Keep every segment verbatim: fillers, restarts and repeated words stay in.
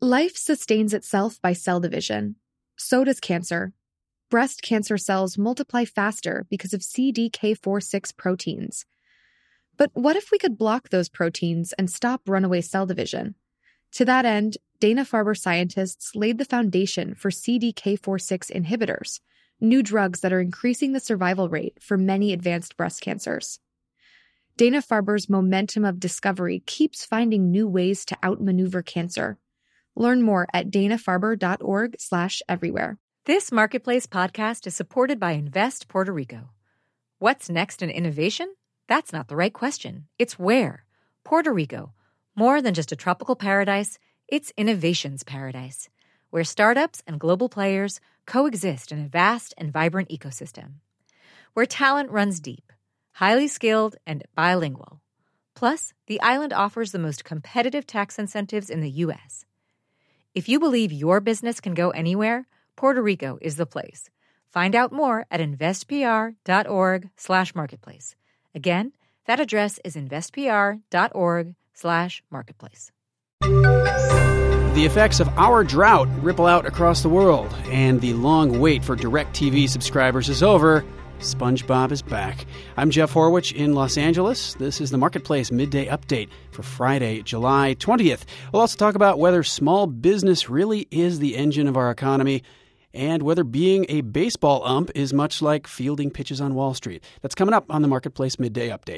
Life sustains itself by cell division. So does cancer. Breast cancer cells multiply faster because of C D K four six proteins. But what if we could block those proteins and stop runaway cell division? To that end, Dana-Farber scientists laid the foundation for C D K four six inhibitors, new drugs that are increasing the survival rate for many advanced breast cancers. Dana-Farber's momentum of discovery keeps finding new ways to outmaneuver cancer. Learn more at dana-farber.org slash everywhere. This Marketplace podcast is supported by Invest Puerto Rico. What's next in innovation? That's not the right question. It's where. Puerto Rico. More than just a tropical paradise, it's innovation's paradise, where startups and global players coexist in a vast and vibrant ecosystem. Where talent runs deep, highly skilled, and bilingual. Plus, the island offers the most competitive tax incentives in the U S. If you believe your business can go anywhere, Puerto Rico is the place. Find out more at investpr.org slash marketplace. Again, that address is investpr.org slash marketplace. The effects of our drought ripple out across the world, and the long wait for DirecTV subscribers is over. SpongeBob is back. I'm Jeff Horwich in Los Angeles. This is the Marketplace Midday Update for Friday, July twentieth. We'll also talk about whether small business really is the engine of our economy and whether being a baseball ump is much like fielding pitches on Wall Street. That's coming up on the Marketplace Midday Update.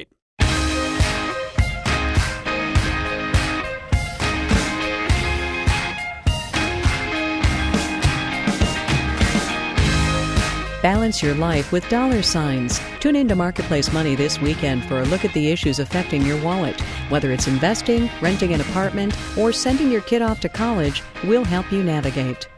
Balance your life with dollar signs. Tune into Marketplace Money this weekend for a look at the issues affecting your wallet. Whether it's investing, renting an apartment, or sending your kid off to college, we'll help you navigate.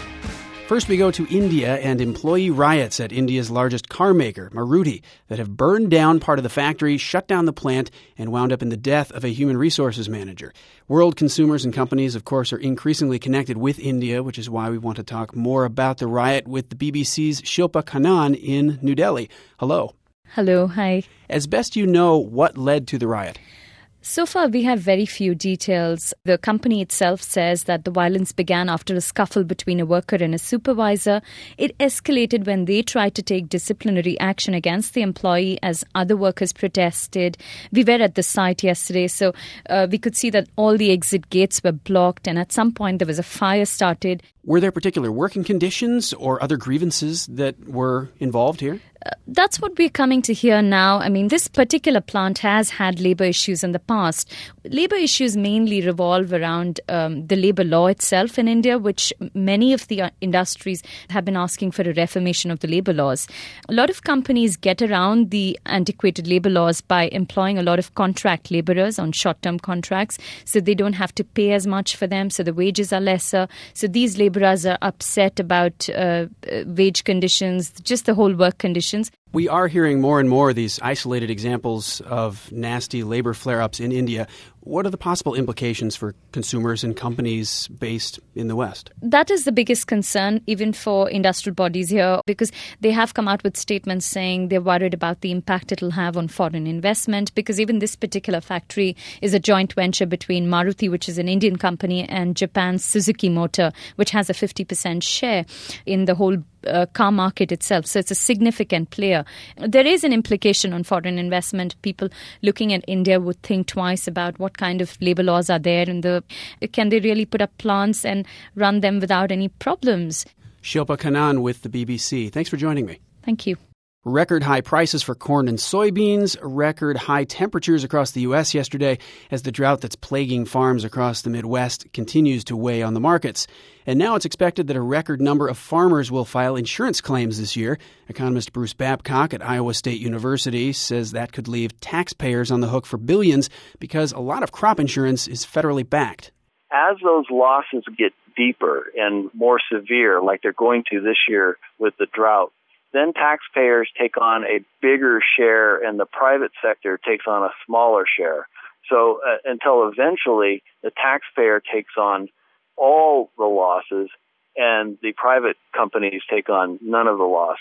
First, we go to India and employee riots at India's largest car maker, Maruti, that have burned down part of the factory, shut down the plant, and wound up in the death of a human resources manager. World consumers and companies, of course, are increasingly connected with India, which is why we want to talk more about the riot with the B B C's Shilpa Kannan in New Delhi. Hello. Hello. Hi. As best you know, what led to the riot? So far, we have very few details. The company itself says that the violence began after a scuffle between a worker and a supervisor. It escalated when they tried to take disciplinary action against the employee as other workers protested. We were at the site yesterday, so uh, we could see that all the exit gates were blocked, and at some point there was a fire started. Were there particular working conditions or other grievances that were involved here? Uh, that's what we're coming to hear now. I mean, this particular plant has had labor issues in the past. Labor issues mainly revolve around um, the labor law itself in India, which many of the uh, industries have been asking for a reformation of the labor laws. A lot of companies get around the antiquated labor laws by employing a lot of contract laborers on short-term contracts, so they don't have to pay as much for them, so the wages are lesser. So these laborers are upset about uh, wage conditions, just the whole work conditions. We are hearing more and more of these isolated examples of nasty labor flare-ups in India. What are the possible implications for consumers and companies based in the West? That is the biggest concern, even for industrial bodies here, because they have come out with statements saying they're worried about the impact it'll have on foreign investment, because even this particular factory is a joint venture between Maruti, which is an Indian company, and Japan's Suzuki Motor, which has a fifty percent share in the whole uh, car market itself. So it's a significant player. There is an implication on foreign investment. People looking at India would think twice about what kind of labor laws are there and the can they really put up plants and run them without any problems. Shilpa Kannan with the B B C. Thanks for joining me. Thank you. Record high prices for corn and soybeans, record high temperatures across the U S yesterday as the drought that's plaguing farms across the Midwest continues to weigh on the markets. And now it's expected that a record number of farmers will file insurance claims this year. Economist Bruce Babcock at Iowa State University says that could leave taxpayers on the hook for billions because a lot of crop insurance is federally backed. As those losses get deeper and more severe, like they're going to this year with the drought, then taxpayers take on a bigger share and the private sector takes on a smaller share. So uh, until eventually the taxpayer takes on all the losses and the private companies take on none of the losses.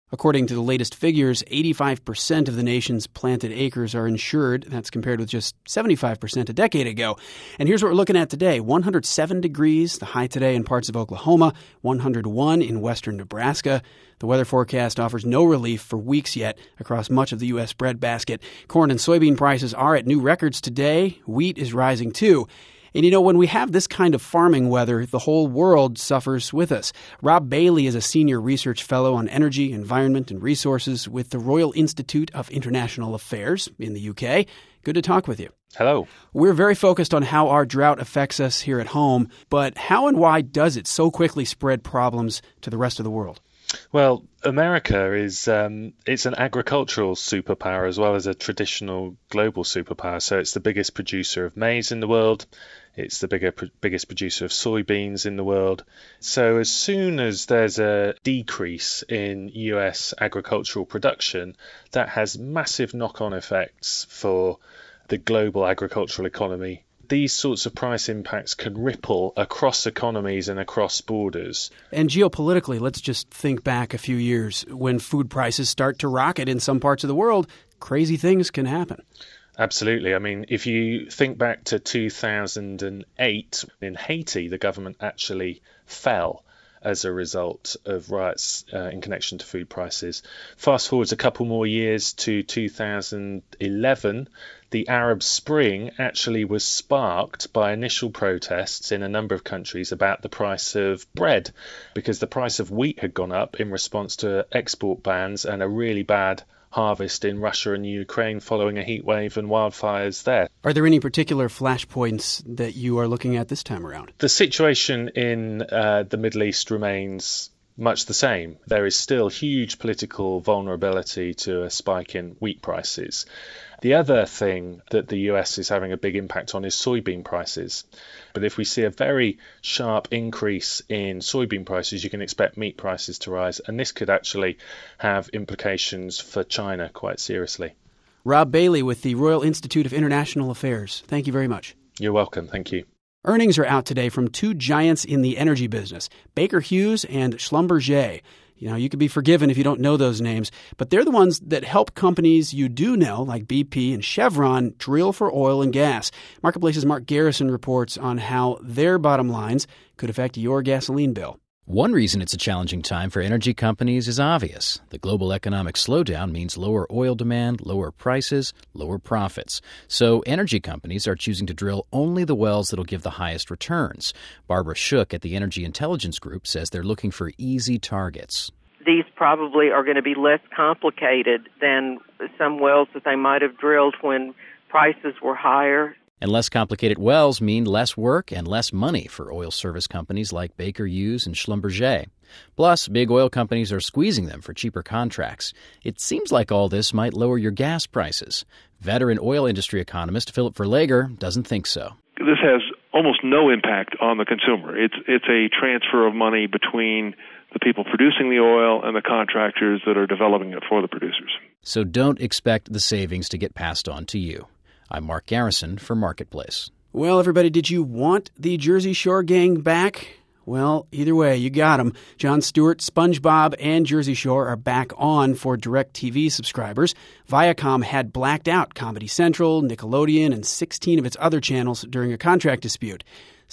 According to the latest figures, eighty-five percent of the nation's planted acres are insured. That's compared with just seventy-five percent a decade ago. And here's what we're looking at today. one hundred seven degrees, the high today in parts of Oklahoma, one hundred one in western Nebraska. The weather forecast offers no relief for weeks yet across much of the U S breadbasket. Corn and soybean prices are at new records today. Wheat is rising too. And you know, when we have this kind of farming weather, the whole world suffers with us. Rob Bailey is a senior research fellow on energy, environment, and resources with the Royal Institute of International Affairs in the U K. Good to talk with you. Hello. We're very focused on how our drought affects us here at home, but how and why does it so quickly spread problems to the rest of the world? Well, America is um, it's an agricultural superpower as well as a traditional global superpower. So it's the biggest producer of maize in the world. It's the bigger, biggest producer of soybeans in the world. So as soon as there's a decrease in U S agricultural production, that has massive knock-on effects for the global agricultural economy. These sorts of price impacts can ripple across economies and across borders. And geopolitically, let's just think back a few years. When food prices start to rocket in some parts of the world, crazy things can happen. Absolutely. I mean, if you think back to two thousand eight, in Haiti, the government actually fell as a result of riots uh, in connection to food prices. Fast forward a couple more years to two thousand eleven, the Arab Spring actually was sparked by initial protests in a number of countries about the price of bread, because the price of wheat had gone up in response to export bans and a really bad harvest in Russia and Ukraine following a heat wave and wildfires there. Are there any particular flashpoints that you are looking at this time around? The situation in uh, the Middle East remains much the same. There is still huge political vulnerability to a spike in wheat prices. The other thing that the U S is having a big impact on is soybean prices. But if we see a very sharp increase in soybean prices, you can expect meat prices to rise. And this could actually have implications for China quite seriously. Rob Bailey with the Royal Institute of International Affairs. Thank you very much. You're welcome. Thank you. Earnings are out today from two giants in the energy business, Baker Hughes and Schlumberger. You know, you could be forgiven if you don't know those names, but they're the ones that help companies you do know, like B P and Chevron, drill for oil and gas. Marketplace's Mark Garrison reports on how their bottom lines could affect your gasoline bill. One reason it's a challenging time for energy companies is obvious. The global economic slowdown means lower oil demand, lower prices, lower profits. So energy companies are choosing to drill only the wells that'll give the highest returns. Barbara Shook at the Energy Intelligence Group says they're looking for easy targets. These probably are going to be less complicated than some wells that they might have drilled when prices were higher. And less complicated wells mean less work and less money for oil service companies like Baker Hughes and Schlumberger. Plus, big oil companies are squeezing them for cheaper contracts. It seems like all this might lower your gas prices. Veteran oil industry economist Philip Verlager doesn't think so. This has almost no impact on the consumer. It's it's a transfer of money between the people producing the oil and the contractors that are developing it for the producers. So don't expect the savings to get passed on to you. I'm Mark Garrison for Marketplace. Well, everybody, did you want the Jersey Shore gang back? Well, either way, you got them. Jon Stewart, SpongeBob, and Jersey Shore are back on for DirecTV subscribers. Viacom had blacked out Comedy Central, Nickelodeon, and sixteen of its other channels during a contract dispute.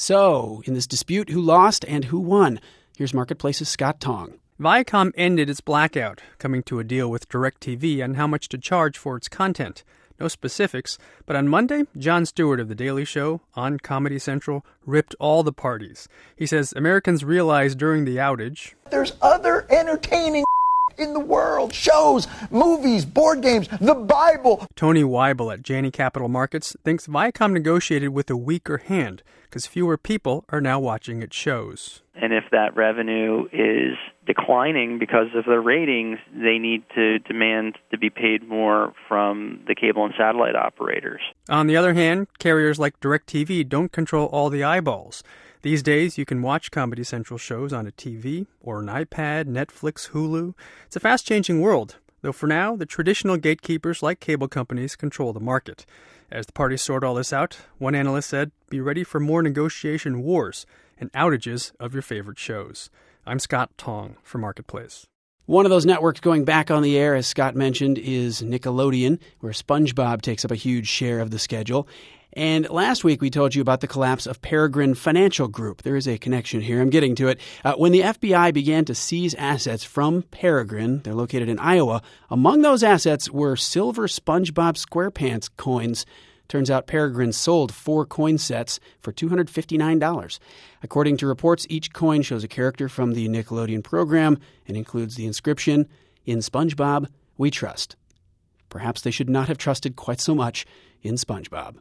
So, in this dispute, who lost and who won? Here's Marketplace's Scott Tong. Viacom ended its blackout, coming to a deal with DirecTV on how much to charge for its content. No specifics, but on Monday, Jon Stewart of The Daily Show on Comedy Central ripped all the parties. He says Americans realized during the outage, there's other entertaining in the world. Shows, movies, board games, the Bible. Tony Weibel at Janney Capital Markets thinks Viacom negotiated with a weaker hand because fewer people are now watching its shows. And if that revenue is declining because of the ratings, they need to demand to be paid more from the cable and satellite operators. On the other hand, carriers like DirecTV don't control all the eyeballs. These days, you can watch Comedy Central shows on a T V or an iPad, Netflix, Hulu. It's a fast-changing world, though for now, the traditional gatekeepers like cable companies control the market. As the parties sort all this out, one analyst said, be ready for more negotiation wars and outages of your favorite shows. I'm Scott Tong for Marketplace. One of those networks going back on the air, as Scott mentioned, is Nickelodeon, where SpongeBob takes up a huge share of the schedule. And last week we told you about the collapse of Peregrine Financial Group. There is a connection here. I'm getting to it. Uh, when the F B I began to seize assets from Peregrine, they're located in Iowa, among those assets were silver SpongeBob SquarePants coins. Turns out Peregrine sold four coin sets for two hundred fifty-nine dollars. According to reports, each coin shows a character from the Nickelodeon program and includes the inscription, "In SpongeBob, we trust." Perhaps they should not have trusted quite so much in SpongeBob.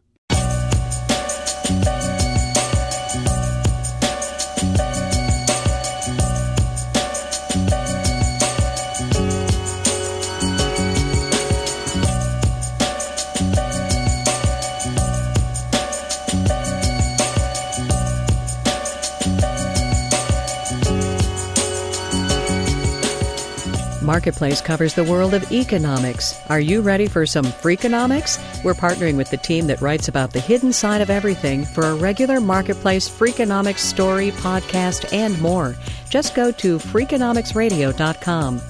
Marketplace covers the world of economics. Are you ready for some Freakonomics? We're partnering with the team that writes about the hidden side of everything for a regular Marketplace Freakonomics story, podcast, and more. Just go to freakonomics radio dot com.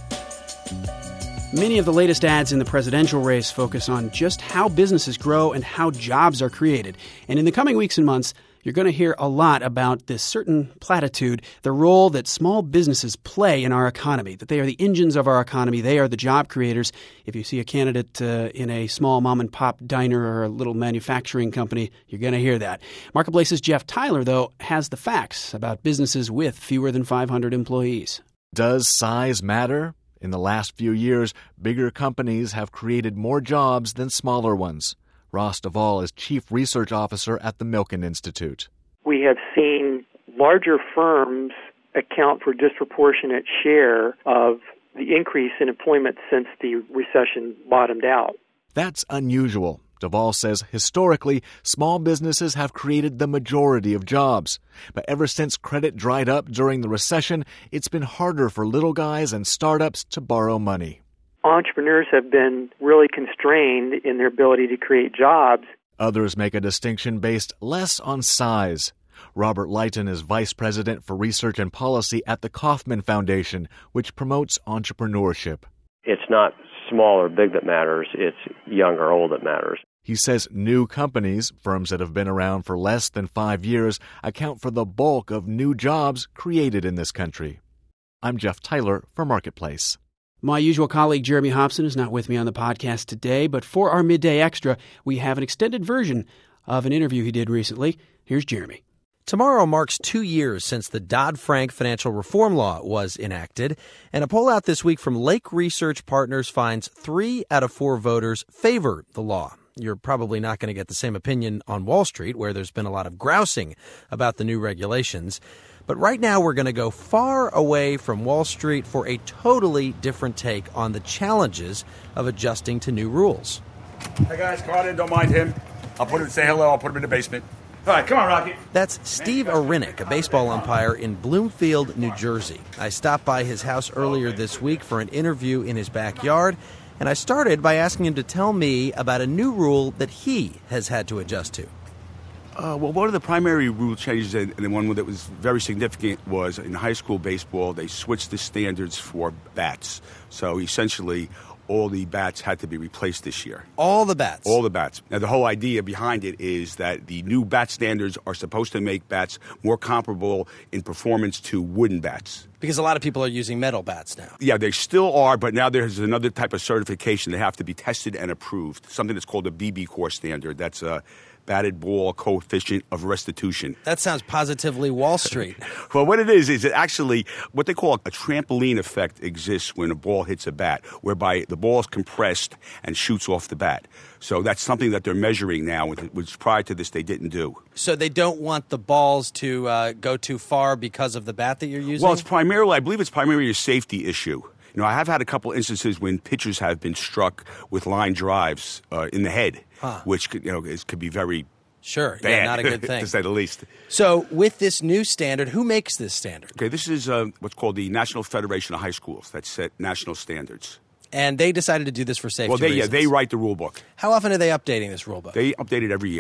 Many of the latest ads in the presidential race focus on just how businesses grow and how jobs are created. And in the coming weeks and months, you're going to hear a lot about this certain platitude, the role that small businesses play in our economy, that they are the engines of our economy, they are the job creators. If you see a candidate uh, in a small mom-and-pop diner or a little manufacturing company, you're going to hear that. Marketplace's Jeff Tyler, though, has the facts about businesses with fewer than five hundred employees. Does size matter? In the last few years, bigger companies have created more jobs than smaller ones. Ross Duvall is Chief Research Officer at the Milken Institute. We have seen larger firms account for a disproportionate share of the increase in employment since the recession bottomed out. That's unusual. Duvall says historically, small businesses have created the majority of jobs. But ever since credit dried up during the recession, it's been harder for little guys and startups to borrow money. Entrepreneurs have been really constrained in their ability to create jobs. Others make a distinction based less on size. Robert Lighton is Vice President for Research and Policy at the Kauffman Foundation, which promotes entrepreneurship. It's not small or big that matters, it's young or old that matters. He says new companies, firms that have been around for less than five years, account for the bulk of new jobs created in this country. I'm Jeff Tyler for Marketplace. My usual colleague Jeremy Hobson is not with me on the podcast today, but for our Midday Extra, we have an extended version of an interview he did recently. Here's Jeremy. Tomorrow marks two years since the Dodd-Frank financial reform law was enacted, and a poll out this week from Lake Research Partners finds three out of four voters favor the law. You're probably not going to get the same opinion on Wall Street, where there's been a lot of grousing about the new regulations. But right now we're going to go far away from Wall Street for a totally different take on the challenges of adjusting to new rules. Hey guys, come on in, don't mind him. I'll put him, say hello, I'll put him in the basement. All right, come on, Rocky. That's Steve Arinick, a baseball umpire in Bloomfield, New Jersey. I stopped by his house earlier this week for an interview in his backyard, and I started by asking him to tell me about a new rule that he has had to adjust to. Uh, well, one of the primary rule changes, and the one that was very significant, was in high school baseball, they switched the standards for bats. So essentially, all the bats had to be replaced this year. All the bats? All the bats. Now, the whole idea behind it is that the new bat standards are supposed to make bats more comparable in performance to wooden bats. Because a lot of people are using metal bats now. Yeah, they still are, but now there's another type of certification. They have to be tested and approved, something that's called a B B Corps standard. That's a batted ball coefficient of restitution. That sounds positively Wall Street. Well, what it is, is it actually, what they call a trampoline effect exists when a ball hits a bat, whereby the ball is compressed and shoots off the bat. So that's something that they're measuring now, which prior to this they didn't do. So they don't want the balls to uh, go too far because of the bat that you're using? Well, it's primarily, I believe it's primarily a safety issue. You know, I have had a couple instances when pitchers have been struck with line drives uh, in the head, huh. which could, you know, is, could be very sure, bad, yeah, not a good thing, to say the least. So, with this new standard, who makes this standard? Okay, this is uh, what's called the National Federation of High Schools that set national standards. And they decided to do this for safety well, they, reasons. Yeah, they write the rule book. How often are they updating this rule book? They update it every year.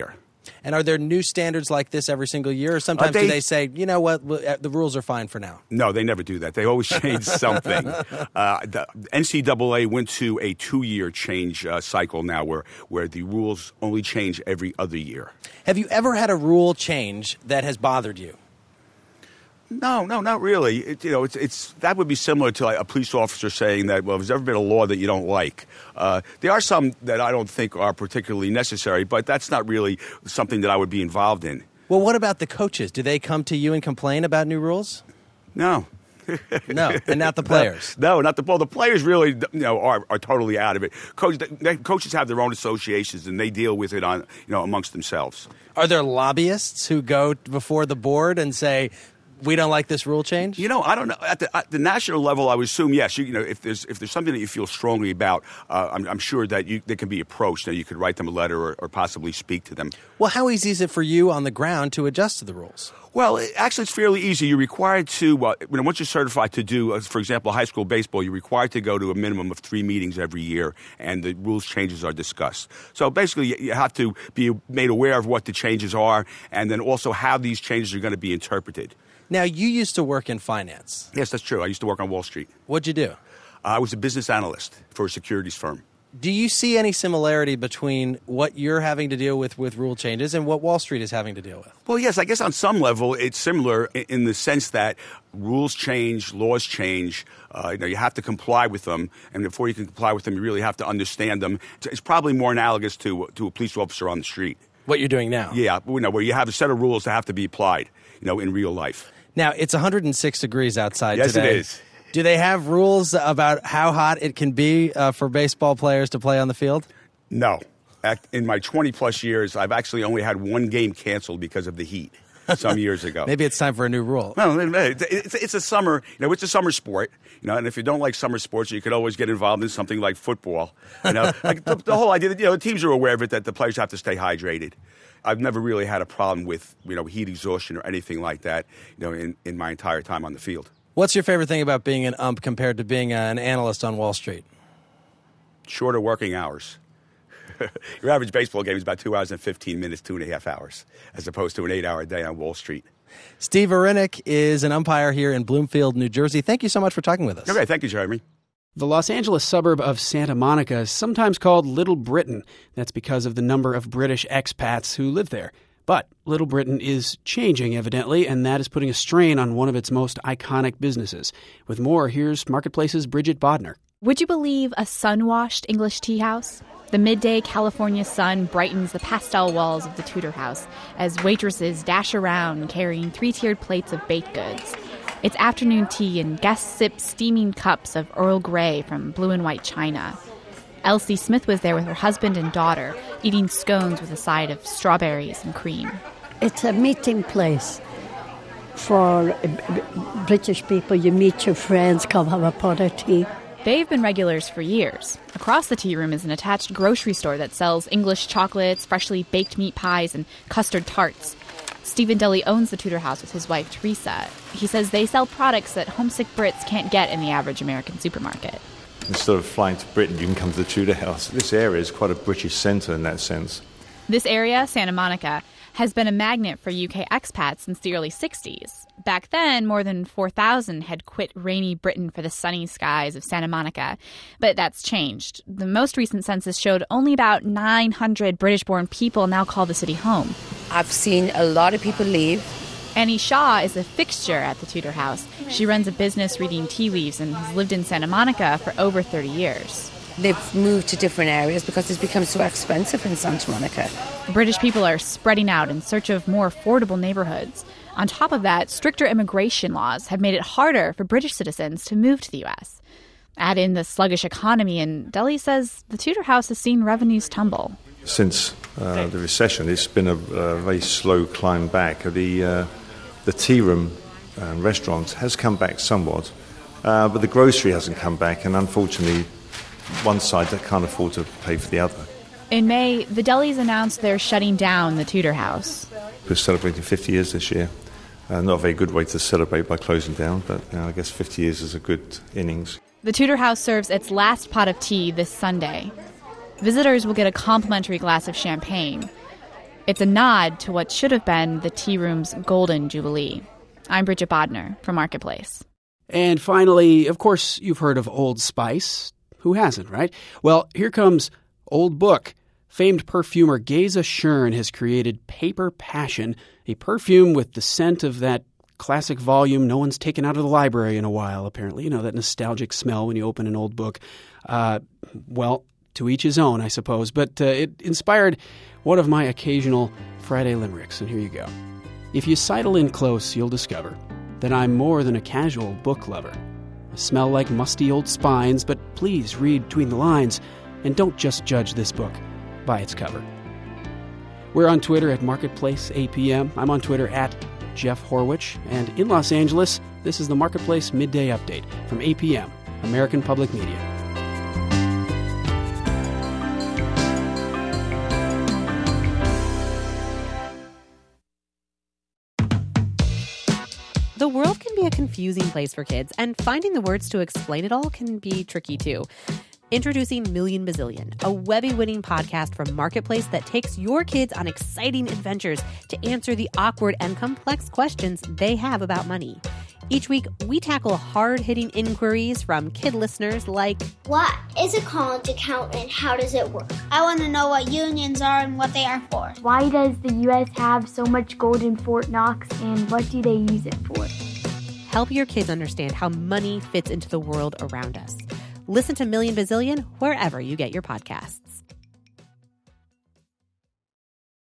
And are there new standards like this every single year? Or sometimes Uh, they- do they say, you know what, the rules are fine for now? No, they never do that. They always change something. uh, the N C double A went to a two-year change uh, cycle now where, where the rules only change every other year. Have you ever had a rule change that has bothered you? No, no, not really. It, you know, it's it's that would be similar to like a police officer saying that, well, if there's ever been a law that you don't like. Uh, there are some that I don't think are particularly necessary, but that's not really something that I would be involved in. Well, what about the coaches? Do they come to you and complain about new rules? No. No, and not the players. No, no, not the well. The players really, you know, are, are totally out of it. Coach, the, coaches have their own associations, and they deal with it on, you know, amongst themselves. Are there lobbyists who go before the board and say, we don't like this rule change? You know, I don't know. At the, at the national level, I would assume yes. You, you know, if there's if there's something that you feel strongly about, uh, I'm, I'm sure that you, they can be approached. You know, you could write them a letter or, or possibly speak to them. Well, how easy is it for you on the ground to adjust to the rules? Well, it, actually, it's fairly easy. You're required to, uh, you know, once you're certified to do, uh, for example, high school baseball, you're required to go to a minimum of three meetings every year, and the rules changes are discussed. So basically, you, you have to be made aware of what the changes are, and then also how these changes are going to be interpreted. Now, you used to work in finance. Yes, that's true. I used to work on Wall Street. What'd you do? Uh, I was a business analyst for a securities firm. Do you see any similarity between what you're having to deal with with rule changes and what Wall Street is having to deal with? Well, yes, I guess on some level it's similar in, in the sense that rules change, laws change. Uh, you know, you have to comply with them, and before you can comply with them, you really have to understand them. It's, it's probably more analogous to to a police officer on the street. What you're doing now? Yeah, you know, where you have a set of rules that have to be applied, you know, in real life. Now, it's one hundred six degrees outside yes, today. Yes, it is. Do they have rules about how hot it can be uh, for baseball players to play on the field? No. In my twenty-plus years, I've actually only had one game canceled because of the heat some years ago. Maybe it's time for a new rule. No, it's, it's a summer, you know, it's a summer sport, you know, and if you don't like summer sports, you could always get involved in something like football. You know, like the, the whole idea that, you know, the teams are aware of it, that the players have to stay hydrated. I've never really had a problem with, you know, heat exhaustion or anything like that, you know, in, in my entire time on the field. What's your favorite thing about being an ump compared to being an analyst on Wall Street? Shorter working hours. Your average baseball game is about two hours and fifteen minutes, two and a half hours, as opposed to an eight-hour day on Wall Street. Steve Wawrinuk is an umpire here in Bloomfield, New Jersey. Thank you so much for talking with us. Okay, thank you, Jeremy. The Los Angeles suburb of Santa Monica is sometimes called Little Britain. That's because of the number of British expats who live there. But Little Britain is changing, evidently, and that is putting a strain on one of its most iconic businesses. With more, here's Marketplace's Bridget Bodner. Would you believe a sun-washed English tea house? The midday California sun brightens the pastel walls of the Tudor House as waitresses dash around carrying three-tiered plates of baked goods. It's afternoon tea and guests sip steaming cups of Earl Grey from blue and white china. Elsie Smith was there with her husband and daughter, eating scones with a side of strawberries and cream. It's a meeting place for British people. You meet your friends, come have a pot of tea. They've been regulars for years. Across the tea room is an attached grocery store that sells English chocolates, freshly baked meat pies, and custard tarts. Stephen Deli owns the Tudor House with his wife, Teresa. He says they sell products that homesick Brits can't get in the average American supermarket. Instead of flying to Britain, you can come to the Tudor House. This area is quite a British centre in that sense. This area, Santa Monica, has been a magnet for U K expats since the early sixties. Back then, more than four thousand had quit rainy Britain for the sunny skies of Santa Monica. But that's changed. The most recent census showed only about nine hundred British-born people now call the city home. I've seen a lot of people leave. Annie Shaw is a fixture at the Tudor House. She runs a business reading tea leaves and has lived in Santa Monica for over thirty years. They've moved to different areas because it's become so expensive in Santa Monica. British people are spreading out in search of more affordable neighborhoods. On top of that, stricter immigration laws have made it harder for British citizens to move to the U S. Add in the sluggish economy, and Deli says the Tudor House has seen revenues tumble. Since uh, the recession, it's been a, a very slow climb back. The uh, the tea room and restaurants has come back somewhat, uh, but the grocery hasn't come back, and unfortunately, one side that can't afford to pay for the other. In May, the Delis announced they're shutting down the Tudor House. We're celebrating fifty years this year. Uh, not a very good way to celebrate by closing down, but you know, I guess fifty years is a good innings. The Tudor House serves its last pot of tea this Sunday. Visitors will get a complimentary glass of champagne. It's a nod to what should have been the tea room's golden jubilee. I'm Bridget Bodner for Marketplace. And finally, of course, you've heard of Old Spice. Who hasn't, right? Well, here comes Old Book. Famed perfumer Geza Schern has created Paper Passion, a perfume with the scent of that classic volume no one's taken out of the library in a while, apparently. You know, that nostalgic smell when you open an old book. Uh, well, to each his own, I suppose. But uh, it inspired one of my occasional Friday limericks, and here you go. If you sidle in close, you'll discover that I'm more than a casual book lover. I smell like musty old spines, but please read between the lines and don't just judge this book by its cover. We're on Twitter at Marketplace A P M. I'm on Twitter at Jeff Horwich. And in Los Angeles, this is the Marketplace Midday Update from A P M, American Public Media. The world can be a confusing place for kids, and finding the words to explain it all can be tricky too. Introducing Million Bazillion, a Webby-winning podcast from Marketplace that takes your kids on exciting adventures to answer the awkward and complex questions they have about money. Each week, we tackle hard-hitting inquiries from kid listeners like, what is a college account and how does it work? I want to know what unions are and what they are for. Why does the U S have so much gold in Fort Knox and what do they use it for? Help your kids understand how money fits into the world around us. Listen to Million Bazillion wherever you get your podcasts.